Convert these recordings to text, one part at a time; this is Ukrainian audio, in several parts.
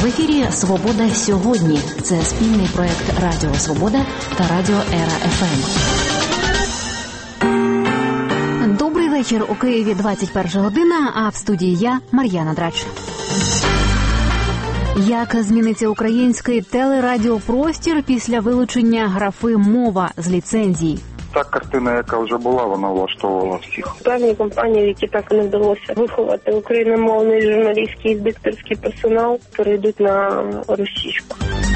В ефірі «Свобода сьогодні». Це спільний проект Радіо Свобода та Радіо Ера ФМ. Добрий вечір. У Києві 21 година, а в студії я, Мар'яна Драч. Як зміниться український телерадіопростір після вилучення графи «Мова» з ліцензій? Та картина, яка вже була, вона влаштовувала всіх. Певні компанії, які так не вдалося виховати україномовний журналістський і дикторський персонал, перейдуть на російську.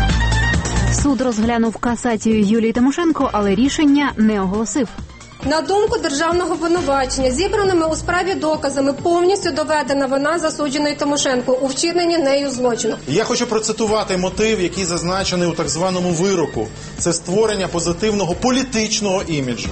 Суд розглянув касацію Юлії Тимошенко, але рішення не оголосив. На думку державного обвинувачення, зібраними у справі доказами повністю доведена вина засудженої Тимошенко у вчиненні нею злочину. Я хочу процитувати мотив, який зазначений у так званому вироку. Це створення позитивного політичного іміджу.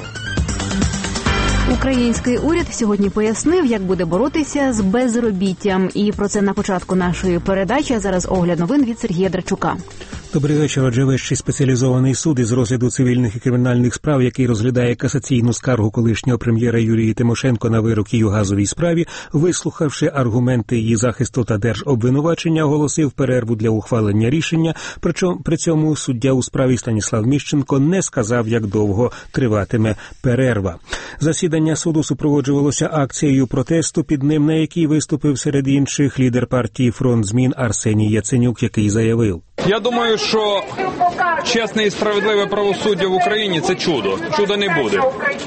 Український уряд сьогодні пояснив, як буде боротися з безробіттям. І про це на початку нашої передачі. А зараз огляд новин від Сергія Драчука. Добрий вечір. Отже, Вищий спеціалізований суд із розгляду цивільних і кримінальних справ, який розглядає касаційну скаргу колишнього прем'єра Юлії Тимошенко на вирок її у газовій справі, вислухавши аргументи її захисту та держобвинувачення, оголосив перерву для ухвалення рішення. Причому при цьому суддя у справі Станіслав Міщенко не сказав, як довго триватиме перерва. Засідання суду супроводжувалося акцією протесту, під ним на якій виступив серед інших лідер партії «Фронт змін» Арсеній Яценюк, який заявив: Я думаю, що чесне і справедливе правосуддя в Україні – це чудо. Чуда не буде.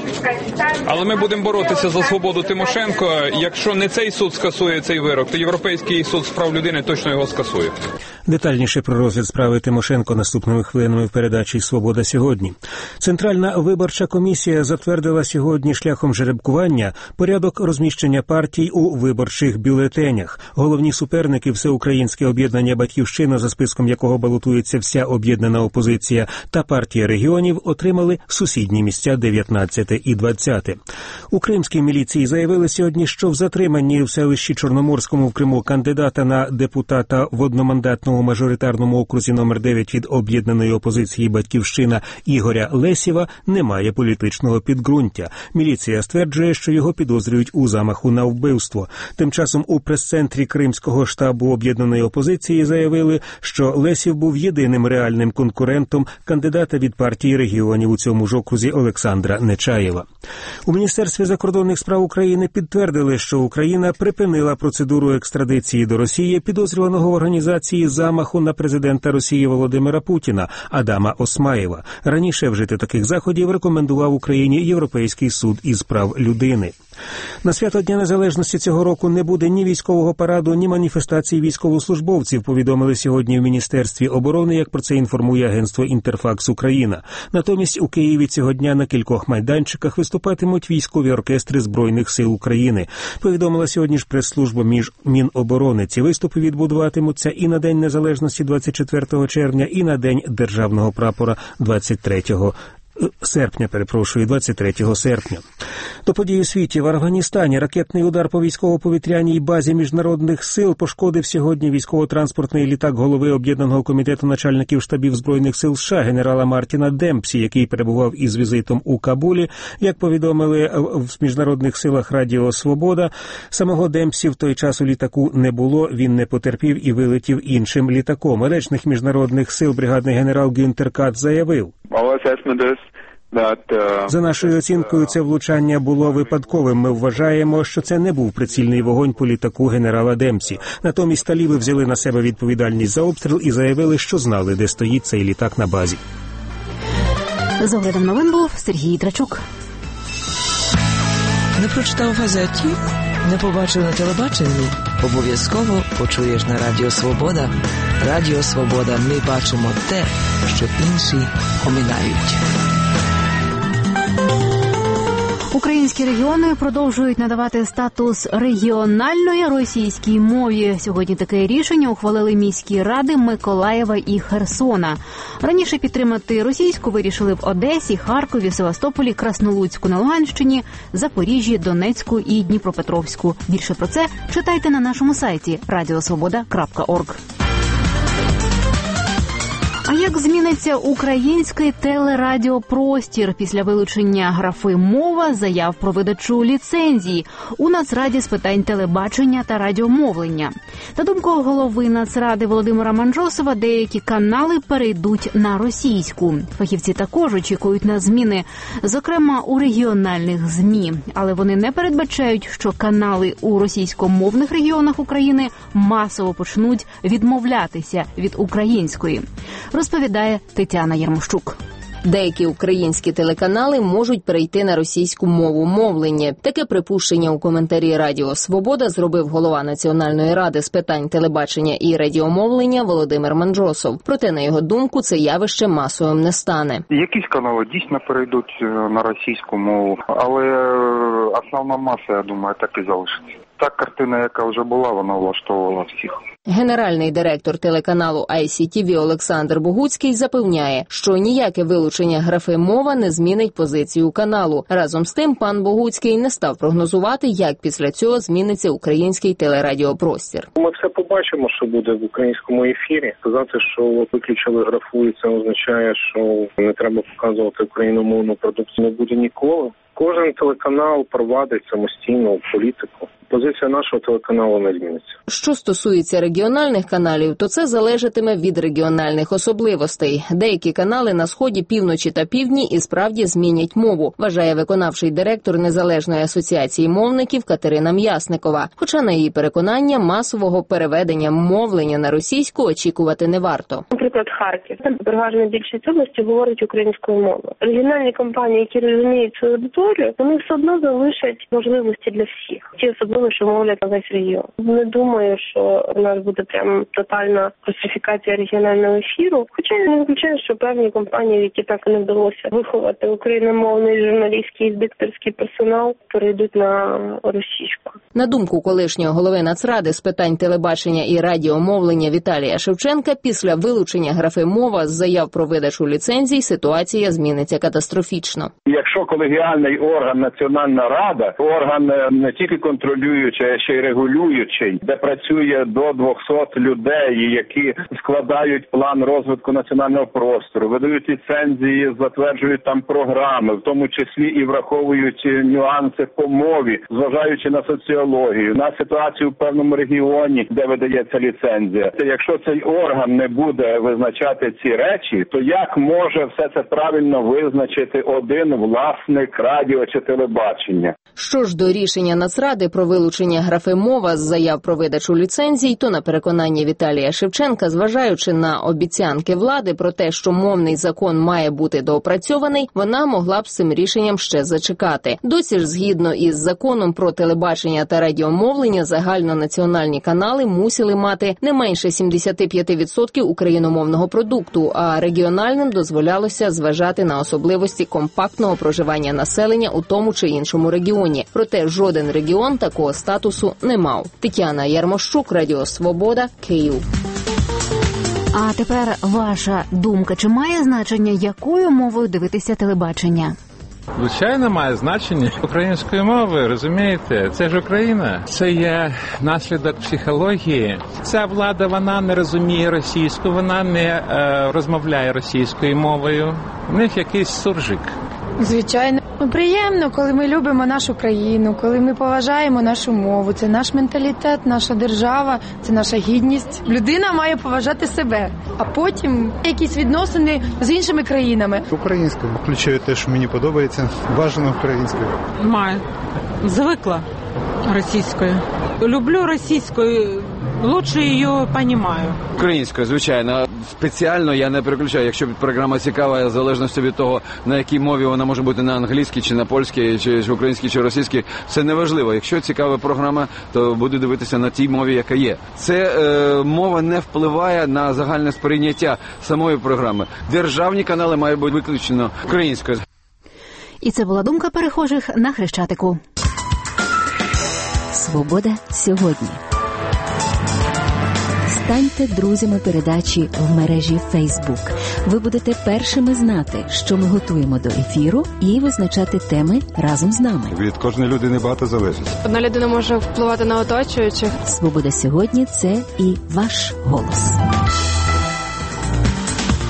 Але ми будемо боротися за свободу Тимошенко. Якщо не цей суд скасує цей вирок, то Європейський суд з прав людини точно його скасує. Детальніше про розгляд справи Тимошенко наступними хвилинами в передачі «Свобода сьогодні». Центральна виборча комісія затвердила сьогодні шляхом жеребкування порядок розміщення партій у виборчих бюлетенях. Головні суперники – Всеукраїнське об'єднання «Батьківщина», за списком якого балотується вся об'єднана опозиція, та партія регіонів отримали сусідні місця 19 і 20. У кримській міліції заявили сьогодні, що в затриманні в селищі Чорноморському в Криму кандидата на депутата в одномандатному мажоритарному окрузі номер 9 від об'єднаної опозиції «Батьківщина» Ігоря Лесєва немає політичного підґрунтя. Міліція стверджує, що його підозрюють у замаху на вбивство. Тим часом у прес-центрі Кримського штабу об'єднаної опозиції заявили, що Лесєв був єдиним реальним конкурентом кандидата від партії регіонів у цьому ж окрузі Олександра Нечаєва. У Міністерстві закордонних справ України підтвердили, що Україна припинила процедуру екстрадиції до Росії підозрюваного в організації замаху на президента Росії Володимира Путіна Адама Осмаєва. Раніше вжити таких заходів рекомендував Україні Європейський суд із прав людини. На свято Дня Незалежності цього року не буде ні військового параду, ні маніфестацій військовослужбовців, повідомили сьогодні в Міністерстві оборони, як про це інформує агентство «Інтерфакс Україна». Натомість у Києві цього дня на кількох майданчиках виступатимуть військові оркестри Збройних сил України. Повідомила сьогодні ж прес-служба Міноборони. Ці виступи відбудуватимуться і на День Незалежності 24 червня, і на День Державного прапора 23 серпня. До подій у світі. В Афганістані ракетний удар по військово-повітряній базі міжнародних сил пошкодив сьогодні військово-транспортний літак голови Об'єднаного комітету начальників штабів Збройних сил США генерала Мартіна Демпсі, який перебував із візитом у Кабулі. Як повідомили в міжнародних силах Радіо Свобода, самого Демпсі в той час у літаку не було, він не потерпів і вилетів іншим літаком. Речник міжнародних сил бригадний генерал Гюнтер Кац заявив: за нашою оцінкою, це влучання було випадковим. Ми вважаємо, що це не був прицільний вогонь по літаку генерала Демпсі. Натомість таліби взяли на себе відповідальність за обстріл і заявили, що знали, де стоїть цей літак на базі. З оглядом новин був Сергій Драчук. Не прочитав в газеті? Не побачив на телебаченні? Обов'язково почуєш на Радіо Свобода. Радіо Свобода. Ми бачимо те, що інші оминають. Українські регіони продовжують надавати статус регіональної російській мові. Сьогодні таке рішення ухвалили міські ради Миколаєва і Херсона. Раніше підтримати російську вирішили в Одесі, Харкові, Севастополі, Краснолуцьку на Луганщині, Запоріжжі, Донецьку і Дніпропетровську. Більше про це читайте на нашому сайті radiosvoboda.org. А як зміниться український телерадіопростір після вилучення графи «Мова» заяв про видачу ліцензії у Нацраді з питань телебачення та радіомовлення? На думку голови Нацради Володимира Манджосова, деякі канали перейдуть на російську. Фахівці також очікують на зміни, зокрема у регіональних ЗМІ. Але вони не передбачають, що канали у російськомовних регіонах України масово почнуть відмовлятися від української. Розповідає Тетяна Єрмощук. Деякі українські телеканали можуть перейти на російську мову мовлення. Таке припущення у коментарі Радіо Свобода зробив голова Національної ради з питань телебачення і радіомовлення Володимир Манджосов. Проте, на його думку, це явище масовим не стане. Якісь канали дійсно перейдуть на російську мову, але основна маса, я думаю, так і залишиться. Та картина, яка вже була, вона влаштовувала всіх. Генеральний директор телеканалу ICTV Олександр Богуцький запевняє, що ніяке вилучення графи «Мова» не змінить позицію каналу. Разом з тим, пан Богуцький не став прогнозувати, як після цього зміниться український телерадіопростір. Ми все побачимо, що буде в українському ефірі. Сказати, що виключили графу, і це означає, що не треба показувати україномовну продукцію, не буде ніколи. Кожен телеканал провадить самостійну політику. Позиція нашого телеканалу не зміниться. Що стосується регіональних каналів, то це залежатиме від регіональних особливостей. Деякі канали на Сході, Півночі та Півдні і справді змінять мову, вважає виконавчий директор Незалежної асоціації мовників Катерина М'ясникова. Хоча, на її переконання, масового переведення мовлення на російську очікувати не варто. Наприклад, Харків. Там переважна більшість області говорить українською мовою. Регіональні компанії, які розуміють свою аудиторію, вони все одно залишать можливості для всіх. Ті особливо, що мовлять на весь регіон. Не думаю, що у нас буде прям тотальна русифікація регіонального ефіру. Хоча я не виключаю, що певні компанії, які так і не вдалося виховати україномовний журналістський і дикторський персонал, перейдуть на російську. На думку колишнього голови Нацради з питань телебачення і радіомовлення Віталія Шевченка, після вилучення графи «Мова» з заяв про видачу ліцензій ситуація зміниться катастрофічно. Якщо колегіальний орган Національна Рада, орган не тільки контролюючий, а ще й регулюючий, де працює до 200 людей, які складають план розвитку національного простору, видають ліцензії, затверджують там програми, в тому числі і враховують нюанси по мові, зважаючи на соціологію, на ситуацію в певному регіоні, де видається ліцензія. Якщо цей орган не буде визначати ці речі, то як може все це правильно визначити один власник радіо чи телебачення? Що ж до рішення Нацради про вилучення графи «Мова» з заяв про видачу ліцензій, то на переконання Віталія Шевченка, зважаючи на обіцянки влади про те, що мовний закон має бути доопрацьований, вона могла б з цим рішенням ще зачекати. Досі ж, згідно із законом про телебачення та радіомовлення, загальнонаціональні канали мусили мати не менше 75% україномовного продукту, а регіональним дозволялося зважати на особливості компактного проживання населення у тому чи іншому регіоні. Проте жоден регіон такого статусу не мав. Тетяна Єрмощук, Радіо Свобода, Київ. А тепер ваша думка. Чи має значення, якою мовою дивитися телебачення? Звичайно, має значення української мови, розумієте? Це ж Україна. Це є наслідок психології. Ця влада, вона не розуміє російську, вона не розмовляє російською мовою. У них якийсь суржик. Звичайно. Приємно, коли ми любимо нашу країну, коли ми поважаємо нашу мову. Це наш менталітет, наша держава, це наша гідність. Людина має поважати себе, а потім якісь відносини з іншими країнами. Українською. Включаю те, що мені подобається. Бажано українською. Маю. Звикла російською. Люблю російською. Лучше її розумію. Українською, звичайно. Спеціально я не переключаю. Якщо програма цікава, в залежності від того, на якій мові вона може бути, на англійській, чи на польській, чи українській, чи російській, це не важливо. Якщо цікава програма, то буду дивитися на тій мові, яка є. Це мова не впливає на загальне сприйняття самої програми. Державні канали мають бути виключно українською. І це була думка перехожих на Хрещатику. Свобода сьогодні. Станьте друзями передачі в мережі Facebook. Ви будете першими знати, що ми готуємо до ефіру, і визначати теми разом з нами. Від кожної людини багато залежить. Одна людина може впливати на оточуючих. Свобода сьогодні – це і ваш голос.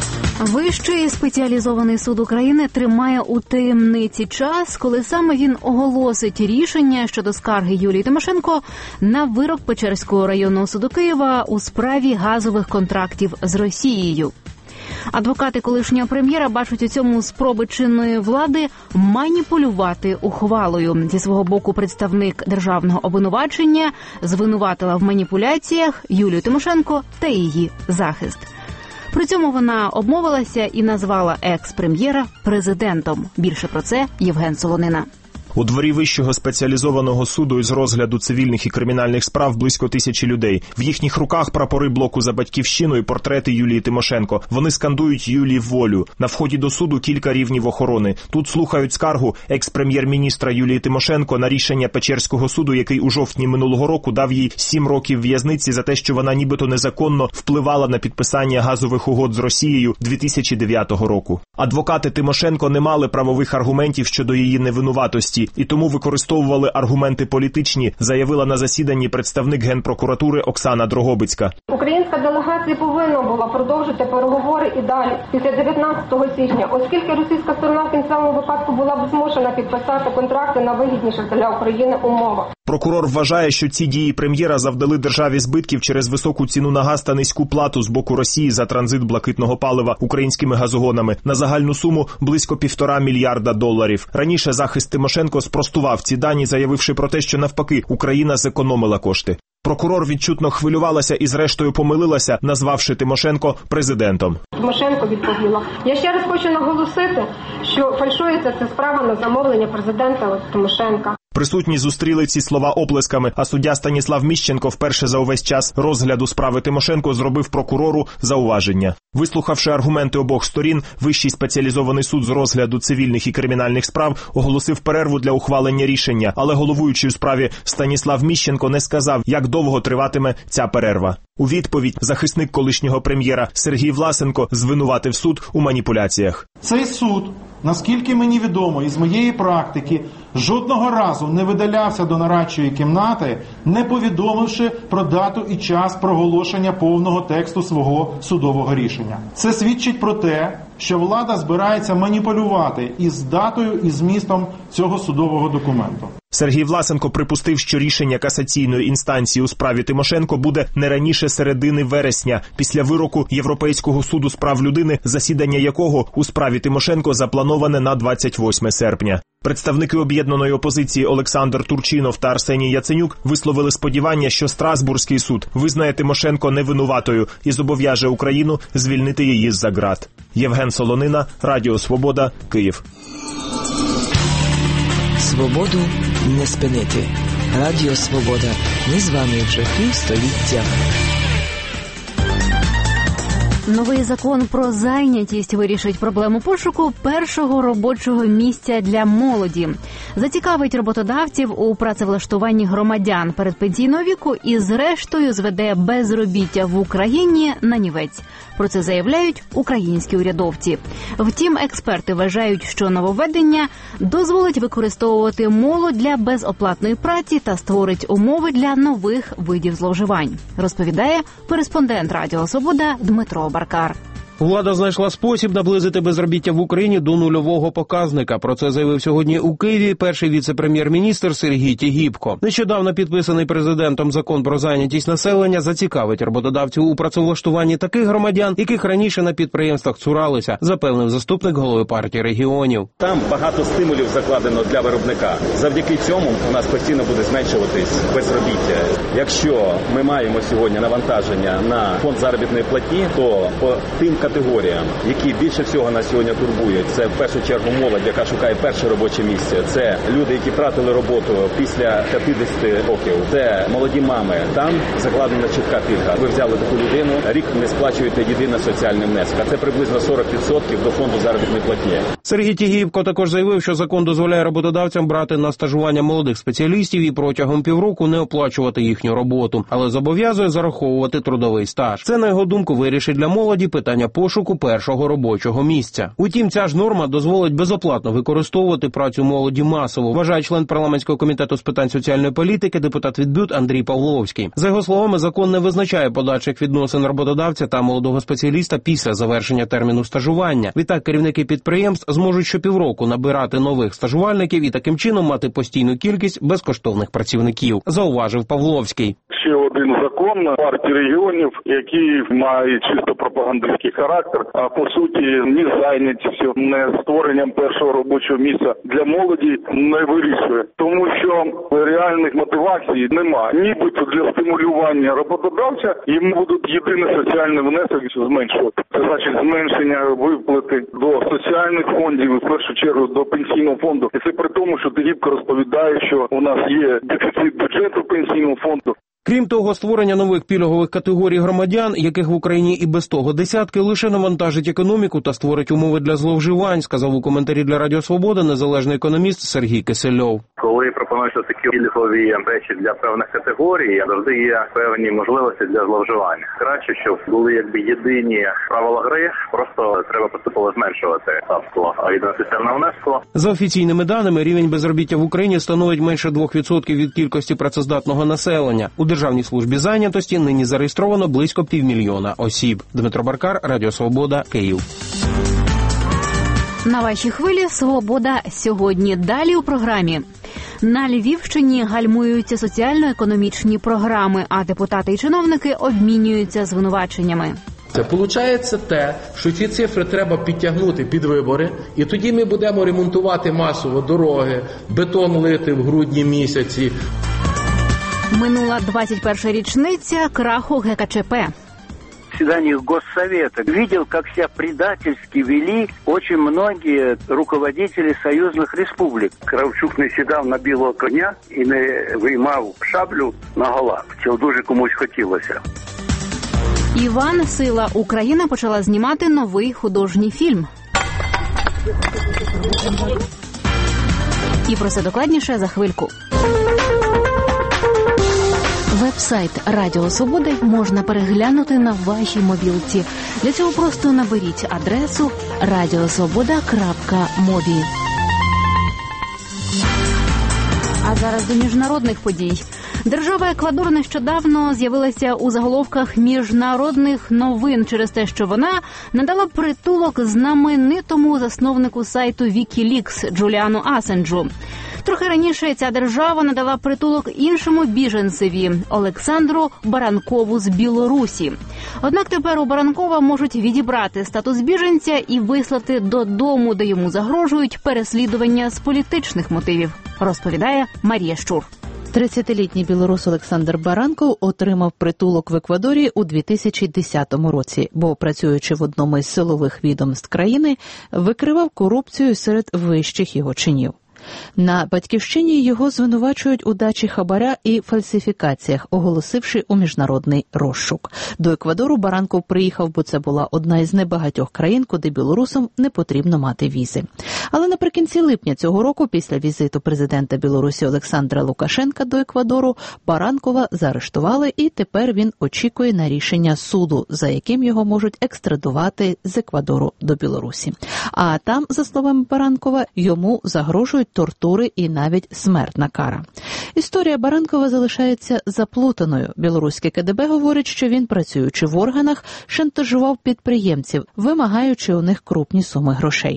Вищий спеціалізований суд України тримає у таємниці час, коли саме він оголосить рішення щодо скарги Юлії Тимошенко на вирок Печерського районного суду Києва у справі газових контрактів з Росією. Адвокати колишнього прем'єра бачать у цьому спроби чинної влади маніпулювати ухвалою. Зі свого боку представник державного обвинувачення звинуватила в маніпуляціях Юлію Тимошенко та її захист. При цьому вона обмовилася і назвала екс-прем'єра президентом. Більше про це Євген Солонина. У дворі Вищого спеціалізованого суду із розгляду цивільних і кримінальних справ близько 1000 людей. В їхніх руках прапори блоку «За батьківщину» і портрети Юлії Тимошенко. Вони скандують «Юлі волю». На вході до суду кілька рівнів охорони. Тут слухають скаргу екс-прем'єр-міністра Юлії Тимошенко на рішення Печерського суду, який у жовтні минулого року дав їй 7 років в'язниці за те, що вона нібито незаконно впливала на підписання газових угод з Росією 2009 року. Адвокати Тимошенко не мали правових аргументів щодо її невинуватості і тому використовували аргументи політичні, заявила на засіданні представник Генпрокуратури Оксана Дрогобицька. Українська делегація повинна була продовжити переговори і далі після 19 січня, оскільки російська сторона в кінцевому випадку була б змушена підписати контракти на вигідніших для України умовах. Прокурор вважає, що ці дії прем'єра завдали державі збитків через високу ціну на газ та низьку плату з боку Росії за транзит блакитного палива українськими газогонами на загальну суму близько $1,5 мільярда. Раніше захист Тимошенко спростував ці дані, заявивши про те, що навпаки Україна зекономила кошти. Прокурор відчутно хвилювалася і зрештою помилилася, назвавши Тимошенко президентом. Тимошенко відповіла: "Я ще раз хочу наголосити, що фальшується ця справа на замовлення президента Тимошенка". Присутні зустріли ці слова оплесками, а суддя Станіслав Міщенко вперше за увесь час розгляду справи Тимошенко зробив прокурору зауваження. Вислухавши аргументи обох сторін, Вищий спеціалізований суд з розгляду цивільних і кримінальних справ оголосив перерву для ухвалення рішення, але головуючий у справі Станіслав Міщенко не сказав, як довго триватиме ця перерва. У відповідь захисник колишнього прем'єра Сергій Власенко звинуватив суд у маніпуляціях. Цей суд, наскільки мені відомо із моєї практики, жодного разу не видалявся до нарадчої кімнати, не повідомивши про дату і час проголошення повного тексту свого судового рішення. Це свідчить про те, що влада збирається маніпулювати із датою і змістом цього судового документу. Сергій Власенко припустив, що рішення касаційної інстанції у справі Тимошенко буде не раніше середини вересня, після вироку Європейського суду з прав людини, засідання якого у справі Тимошенко заплановане на 28 серпня. Представники об'єднаної опозиції Олександр Турчинов та Арсеній Яценюк висловили сподівання, що Страсбурзький суд визнає Тимошенко невинуватою і зобов'яже Україну звільнити її з-за ґрат. Євген Солонина, Радіо Свобода, Київ. Свободу не спинити. Радіо Свобода. Ми з вами вже півстоліття. Новий закон про зайнятість вирішить проблему пошуку першого робочого місця для молоді. Зацікавить роботодавців у працевлаштуванні громадян передпенсійного віку і зрештою зведе безробіття в Україні на нівець. Про це заявляють українські урядовці. Втім, експерти вважають, що нововведення дозволить використовувати молодь для безоплатної праці та створить умови для нових видів зловживань, розповідає кореспондент Радіо Свобода Дмитро Баркар. Влада знайшла спосіб наблизити безробіття в Україні до нульового показника. Про це заявив сьогодні у Києві перший віце-прем'єр-міністр Сергій Тігіпко. Нещодавно підписаний президентом закон про зайнятість населення зацікавить роботодавців у працевлаштуванні таких громадян, яких раніше на підприємствах цуралися, запевнив заступник голови партії регіонів. Там багато стимулів закладено для виробника. Завдяки цьому у нас постійно буде зменшуватись безробіття. Якщо ми маємо сьогодні навантаження на фонд заробітної платні, то по тим категоріям, які більше всього нас сьогодні турбують, це в першу чергу молодь, яка шукає перше робоче місце. Це люди, які втратили роботу після 50 років. Це молоді мами. Там закладена чітка пільга. Ви взяли таку людину, рік не сплачуєте єдиний соціальний внесок. А це приблизно 40% до фонду заробітної платні. Сергій Тігіпко також заявив, що закон дозволяє роботодавцям брати на стажування молодих спеціалістів і протягом півроку не оплачувати їхню роботу, але зобов'язує зараховувати трудовий стаж. Це, на його думку, вирішить для молоді питання пошуку першого робочого місця. Утім, ця ж норма дозволить безоплатно використовувати працю молоді масово, вважає член парламентського комітету з питань соціальної політики, депутат від БЮТ Андрій Павловський. За його словами, закон не визначає подальших відносин роботодавця та молодого спеціаліста після завершення терміну стажування. Відтак, керівники підприємств зможуть щопівроку набирати нових стажувальників і таким чином мати постійну кількість безкоштовних працівників, зауважив Павловський. Ще один закон партії регіонів, який має чисто пропагандистський характер, а по суті ні зайнятістю, не створенням першого робочого місця для молоді не вирішує. Тому що реальних мотивацій немає. Нібито для стимулювання роботодавця йому будуть єдиний соціальний внесок зменшувати. Це значить зменшення виплати до соціальних фондів, і в першу чергу до пенсійного фонду. І це при тому, що Тігіпко розповідає, що у нас є дефіцит бюджету пенсійного фонду. Крім того, створення нових пільгових категорій громадян, яких в Україні і без того десятки, лише навантажить економіку та створить умови для зловживань, сказав у коментарі для Радіо Свобода незалежний економіст Сергій Кисельов. Коли пропонують такі пільгові речі для певних категорій, завжди є певні можливості для зловживання. Краще, щоб були єдині правила гри, просто треба поступово зменшувати ставку єдиного внеску. За офіційними даними, рівень безробіття в Україні становить менше 2% від кількості працездатного населення. У Державній службі зайнятості нині зареєстровано близько 500 000 осіб. Дмитро Баркар, Радіо Свобода, Київ. На вашій хвилі «Свобода сьогодні». Далі у програмі. На Львівщині гальмуються соціально-економічні програми, а депутати і чиновники обмінюються звинуваченнями. Це виходить те, що ці цифри треба підтягнути під вибори, і тоді ми будемо ремонтувати масово дороги, бетон лити в грудні місяці. Минула 21-ша річниця краху ГКЧП. В заседаниях Госсовета видел, как себя предательски вели очень многие руководители союзных республик. Кравчук не сідав на білого коня і не виймав шаблю на гола. Цього дуже комусь хотілося. Іван Сила. Україна почала знімати новий художній фільм. І про це докладніше за хвильку. Веб-сайт Радіо Свободи можна переглянути на вашій мобілці. Для цього просто наберіть адресу radiosvoboda.mobi. А зараз до міжнародних подій. Держава Еквадор нещодавно з'явилася у заголовках міжнародних новин через те, що вона надала притулок знаменитому засновнику сайту WikiLeaks Джуліану Асенджу. Трохи раніше ця держава надала притулок іншому біженцеві – Олександру Баранкову з Білорусі. Однак тепер у Баранкова можуть відібрати статус біженця і вислати додому, де йому загрожують переслідування з політичних мотивів, розповідає Марія Щур. 30-літній білорус Олександр Баранков отримав притулок в Еквадорі у 2010 році, бо, працюючи в одному із силових відомств країни, викривав корупцію серед вищих його чинів. На батьківщині його звинувачують у дачі хабаря і фальсифікаціях, оголосивши у міжнародний розшук. До Еквадору Баранков приїхав, бо це була одна із небагатьох країн, куди білорусам не потрібно мати візи. Але наприкінці липня цього року, після візиту президента Білорусі Олександра Лукашенка до Еквадору, Баранкова заарештували, і тепер він очікує на рішення суду, за яким його можуть екстрадувати з Еквадору до Білорусі. А там, за словами Баранкова, йому загрожують тортури і навіть смертна кара. Історія Баранкова залишається заплутаною. Білоруське КДБ говорить, що він, працюючи в органах, шантажував підприємців, вимагаючи у них крупні суми грошей.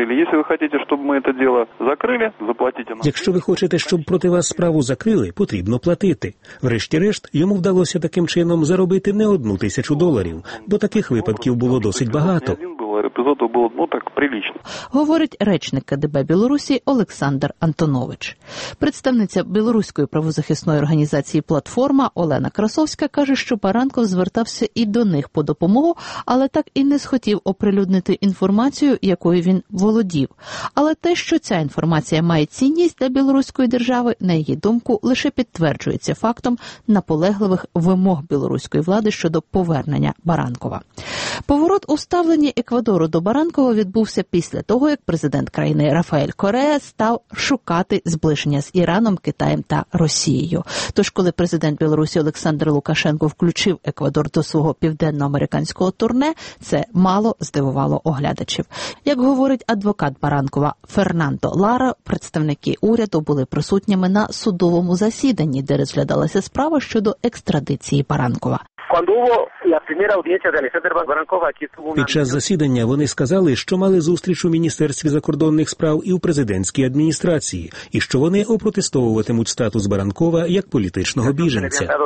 Якщо ви хочете, щоб проти вас справу закрили, потрібно платити. Врешті-решт, йому вдалося таким чином заробити не $1000, бо таких випадків було досить багато. Говорить речник КДБ Білорусі Олександр Антонович. Представниця білоруської правозахисної організації «Платформа» Олена Красовська каже, що Баранков звертався і до них по допомогу, але так і не схотів оприлюднити інформацію, якою він володів. Але те, що ця інформація має цінність для білоруської держави, на її думку, лише підтверджується фактом наполегливих вимог білоруської влади щодо повернення Баранкова. Поворот у ставленні Еквадору до Баранкова відбувся після того, як президент країни Рафаель Кореа став шукати зближення з Іраном, Китаєм та Росією. Тож, коли президент Білорусі Олександр Лукашенко включив Еквадор до свого південноамериканського турне, це мало здивувало оглядачів. Як говорить адвокат Баранкова Фернандо Лара, представники уряду були присутніми на судовому засіданні, де розглядалася справа щодо екстрадиції Баранкова. Під час засідання вони сказали, що мали зустріч у Міністерстві закордонних справ і у президентській адміністрації, і що вони опротестовуватимуть статус Баранкова як політичного біженця.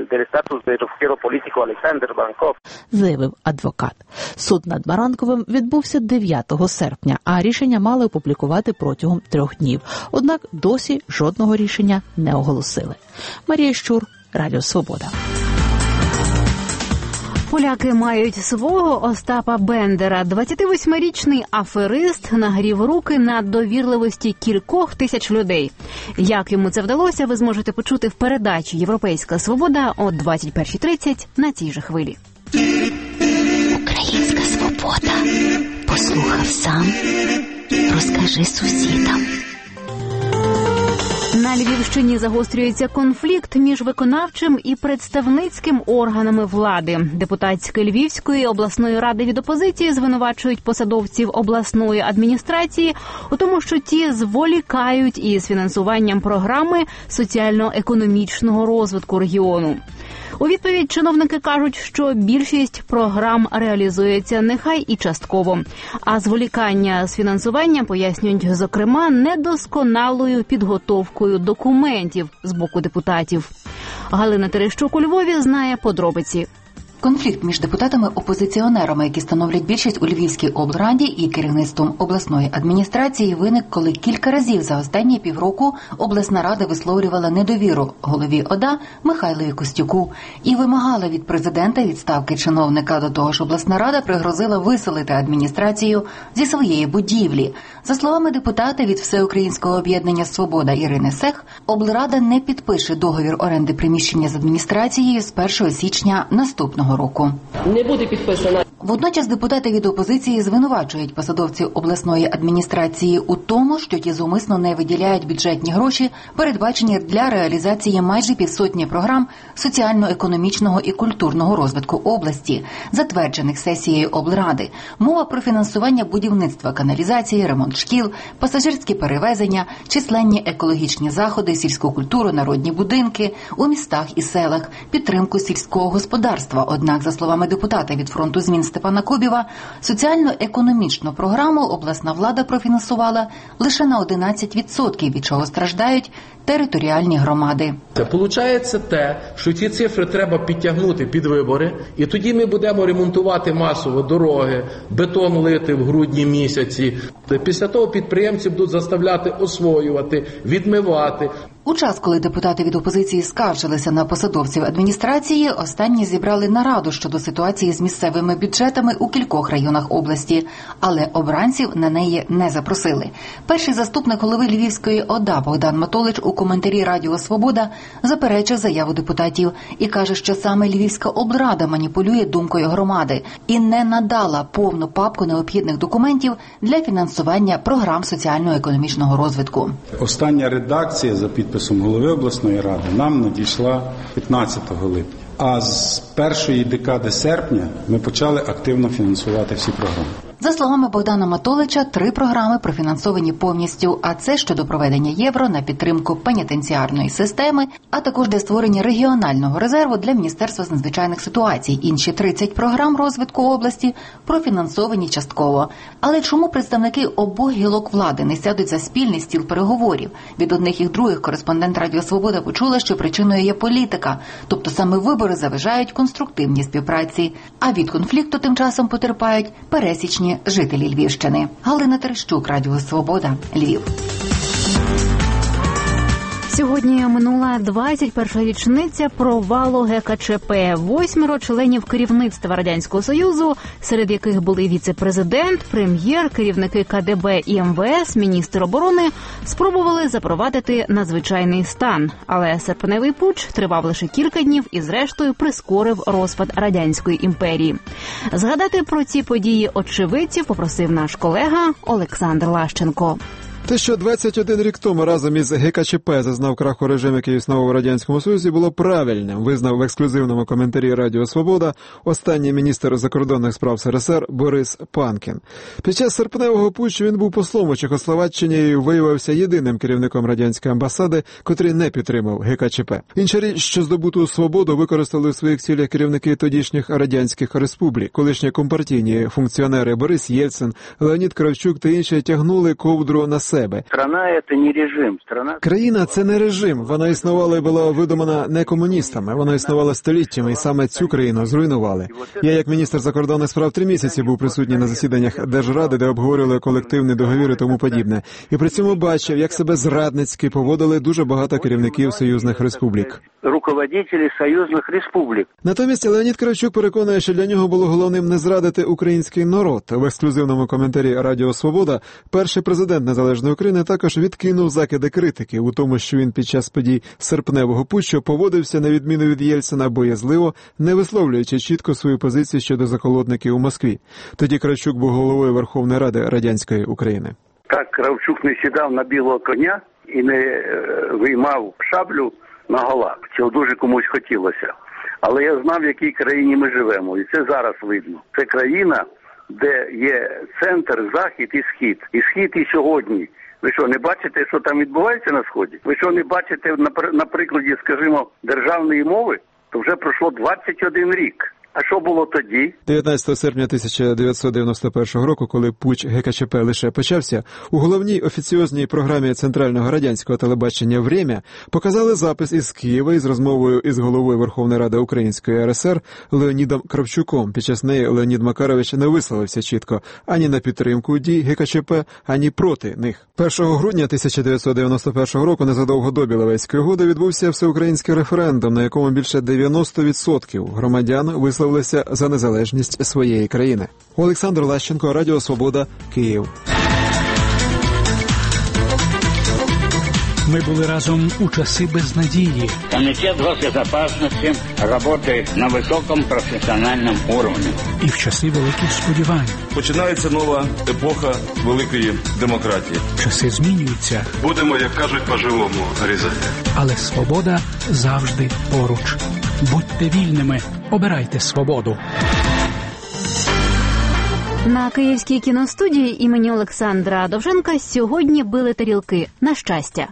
Заявив адвокат. Суд над Баранковим відбувся 9 серпня, а рішення мали опублікувати протягом 3 днів. Однак досі жодного рішення не оголосили. Марія Щур, Радіо Свобода. Поляки мають свого Остапа Бендера. 28-річний аферист нагрів руки на довірливості кількох тисяч людей. Як йому це вдалося, ви зможете почути в передачі «Європейська свобода» о 21:30 на цій же хвилі. Українська свобода. Послухав сам, розкажи сусідам. На Львівщині загострюється конфлікт між виконавчим і представницьким органами влади. Депутатські Львівської обласної ради від опозиції звинувачують посадовців обласної адміністрації у тому, що ті зволікають із фінансуванням програми соціально-економічного розвитку регіону. У відповідь чиновники кажуть, що більшість програм реалізується нехай і частково. А зволікання з фінансуванням пояснюють, зокрема, недосконалою підготовкою документів з боку депутатів. Галина Терещук у Львові знає подробиці. Конфлікт між депутатами-опозиціонерами, які становлять більшість у Львівській облраді, і керівництвом обласної адміністрації виник, коли кілька разів за останні півроку обласна рада висловлювала недовіру голові ОДА Михайлові Костюку і вимагала від президента відставки чиновника. До того ж, обласна рада пригрозила виселити адміністрацію зі своєї будівлі. За словами депутата від Всеукраїнського об'єднання «Свобода» Ірини Сех, облрада не підпише договір оренди приміщення з адміністрацією з 1 січня наступного року. Не буде підписана. Водночас депутати від опозиції звинувачують посадовців обласної адміністрації у тому, що ті зумисно не виділяють бюджетні гроші, передбачені для реалізації майже 500 програм соціально-економічного і культурного розвитку області, затверджених сесією облради. Мова про фінансування будівництва каналізації, ремонт шкіл, пасажирські перевезення, численні екологічні заходи, сільську культуру, народні будинки у містах і селах, підтримку сільського господарства. Однак, за словами депутата від фронту змін Степана Кубєва, соціально-економічну програму обласна влада профінансувала лише на 11%, від чого страждають територіальні громади. Це виходить те, що ці цифри треба підтягнути під вибори, і тоді ми будемо ремонтувати масово дороги, бетон лити в грудні місяці. Після того підприємці будуть заставляти освоювати, відмивати. У час, коли депутати від опозиції скаржилися на посадовців адміністрації, останні зібрали нараду щодо ситуації з місцевими бюджетами у кількох районах області, але обранців на неї не запросили. Перший заступник голови Львівської ОДА Богдан Матолич у коментарі Радіо Свобода заперечив заяву депутатів і каже, що саме Львівська облрада маніпулює думкою громади і не надала повну папку необхідних документів для фінансування програм соціально-економічного розвитку. Остання редакція за підписом голови обласної ради нам надійшла 15 липня. А з першої декади серпня ми почали активно фінансувати всі програми. За словами Богдана Матолича, 3 програми профінансовані повністю, а це щодо проведення євро на підтримку пенітенціарної системи, а також для створення регіонального резерву для Міністерства з надзвичайних ситуацій. Інші 30 програм розвитку області профінансовані частково. Але чому представники обох гілок влади не сядуть за спільний стіл переговорів? Від одних і других кореспондент Радіо Свобода почула, що причиною є політика, тобто саме вибори заважають конструктивній співпраці. А від конфлікту тим часом потерпають пересічні жителі Львівщини. Галина Терещук, Радіо Свобода, Львів. Сьогодні минула 21-ша річниця провалу ГКЧП. 8 членів керівництва Радянського Союзу, серед яких були віце-президент, прем'єр, керівники КДБ і МВС, міністр оборони, спробували запровадити надзвичайний стан. Але серпневий путч тривав лише кілька днів і зрештою прискорив розпад Радянської імперії. Згадати про ці події очевидців попросив наш колега Олександр Лащенко. Те, що 21 рік тому разом із ГКЧП зазнав краху режим, який існував у Радянському Союзі, було правильним, визнав в ексклюзивному коментарі Радіо Свобода останній міністр закордонних справ СРСР Борис Панкін. Під час серпневого путчу він був послом у Чехословаччині і виявився єдиним керівником радянської амбасади, котрий не підтримав ГКЧП. Інша річ, що здобуту свободу використали у своїх цілях керівники тодішніх радянських республік. Колишні компартійні функціонери Борис Єльцин, Леонід Кравчук та інші тягнули ковдру на себе. Країна – це не режим. Вона існувала і була видумана не комуністами. Вона існувала століттями, і саме цю країну зруйнували. Я, як міністр закордонних справ, 3 місяці був присутній на засіданнях Держради, де обговорювали колективний договір і тому подібне. І при цьому бачив, як себе зрадницьки поводили дуже багато керівників союзних республік. Руководителі союзних республік. Натомість Леонід Кравчук переконує, що для нього було головним не зрадити український народ. В ексклюзивному коментарі Радіо Свобода перший президент незалежної України також відкинув закиди критики у тому, що він під час подій серпневого путчу поводився, на відміну від Єльцина, боязливо, не висловлюючи чітко свою позицію щодо заколотників у Москві. Тоді Кравчук був головою Верховної Ради радянської України. Так Кравчук не сідав на білого коня і не виймав шаблю на голах. Цього дуже комусь хотілося. Але я знав, в якій країні ми живемо, і це зараз видно. Це країна, де є центр, захід і схід. І схід і сьогодні. Ви що, не бачите, що там відбувається на Сході? Ви що, не бачите на прикладі, скажімо, державної мови? То вже пройшло 21 рік. А що було тоді? 19 серпня 1991 року, коли путч ГКЧП лише почався, у головній офіціозній програмі Центрального радянського телебачення «Время» показали запис із Києва із розмовою із головою Верховної Ради Української РСР Леонідом Кравчуком. Під час неї Леонід Макарович не висловився чітко ані на підтримку дій ГКЧП, ані проти них. 1 грудня 1991 року, незадовго до Біловецької угоди, відбувся всеукраїнський референдум, на якому більше 90% громадян висловилися за незалежність своєї країни. Олександр Лащенко, Радіо Свобода, Київ. Ми були разом у часи безнадії. Комітет госбезопасності працює на високому професіональному рівні. І в часи великих сподівань. Починається нова епоха великої демократії. Часи змінюються. Будемо, як кажуть, по-живому різати. Але свобода завжди поруч. Будьте вільними, обирайте свободу. На Київській кіностудії імені Олександра Довженка сьогодні били тарілки на щастя.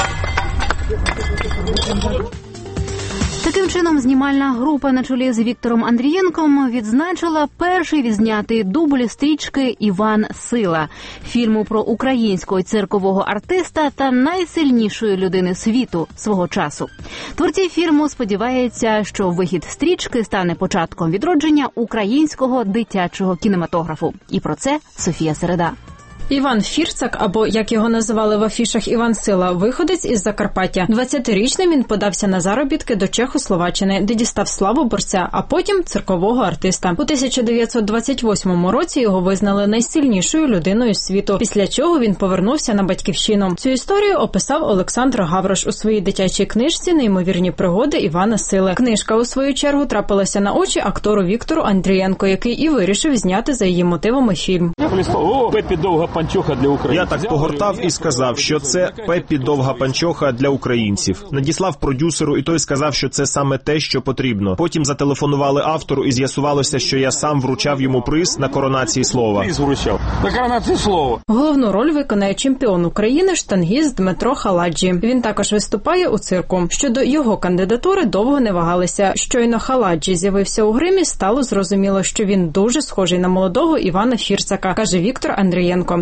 Таким чином, знімальна група на чолі з Віктором Андрієнком відзначила перший відзнятий дубль стрічки «Іван Сила» – фільму про українського циркового артиста та найсильнішої людини світу свого часу. Творці фільму сподіваються, що вихід стрічки стане початком відродження українського дитячого кінематографу. І про це Софія Середа. Іван Фірсак, або, як його називали в афішах, Іван Сила, виходець із Закарпаття. 20-річним він подався на заробітки до Чехословаччини, де дістав славу борця, а потім циркового артиста. У 1928 році його визнали найсильнішою людиною світу, після чого він повернувся на батьківщину. Цю історію описав Олександр Гаврош у своїй дитячій книжці «Неймовірні пригоди Івана Сили». Книжка, у свою чергу, трапилася на очі актору Віктору Андрієнку, який і вирішив зняти за її мотивами фільм. Пеппі довга панчоха для українців. Я так погортав і сказав, що це Пеппі довга панчоха для українців. Надіслав продюсеру, і той сказав, що це саме те, що потрібно. Потім зателефонували автору, і з'ясувалося, що я сам вручав йому приз на коронації слова. Приз вручав. На коронації слова. Головну роль виконає чемпіон України, штангіст Дмитро Халаджі. Він також виступає у цирку. Щодо його кандидатури довго не вагалися. Щойно Халаджі з'явився у гримі, стало зрозуміло, що він дуже схожий на молодого Івана Фірсака, каже Віктор Андрієнко.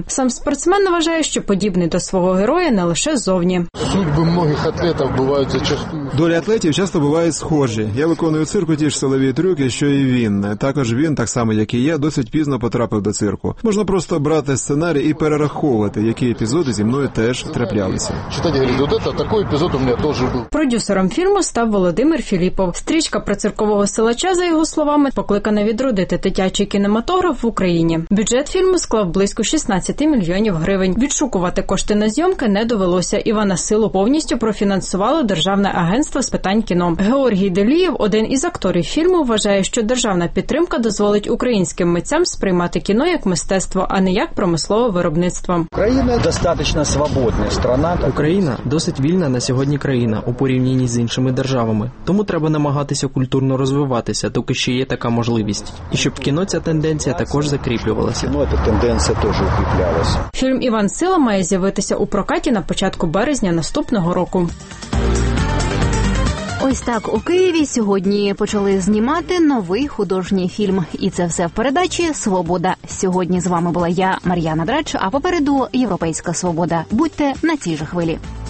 Сам спортсмен вважає, що подібний до свого героя не лише зовні. Судьби многих атлетів бувають зачастую. Долі атлетів часто бувають схожі. Я виконую в цирку ті ж силові трюки, що і він. Також він, так само як і я, досить пізно потрапив до цирку. Можна просто брати сценарій і перераховувати, які епізоди зі мною теж траплялися. Читати, говорить, от такий епізод у мене теж був. Продюсером фільму став Володимир Філіпов. Стрічка про циркового силача, за його словами, покликана відродити дитячий кінематограф в Україні. Бюджет фільму склав близько 16 мільйонів гривень. Відшукувати кошти на зйомки не довелося. Івана Силу повністю профінансувало Державне агентство з питань кіно. Георгій Делієв, один із акторів фільму, вважає, що державна підтримка дозволить українським митцям сприймати кіно як мистецтво, а не як промислове виробництво. Україна достатньо свободна країна. Україна досить вільна на сьогодні країна у порівнянні з іншими державами. Тому треба намагатися культурно розвиватися, доки ще є така можливість. І щоб в кіно ця тенденція також закріплювалася. Ця тенденція теж укріплялася. Фільм «Іван Сила» має з'явитися у прокаті на початку березня наступного року. Ось так у Києві сьогодні почали знімати новий художній фільм. І це все в передачі «Свобода». Сьогодні з вами була я, Мар'яна Драч, а попереду «Європейська свобода». Будьте на цій же хвилі.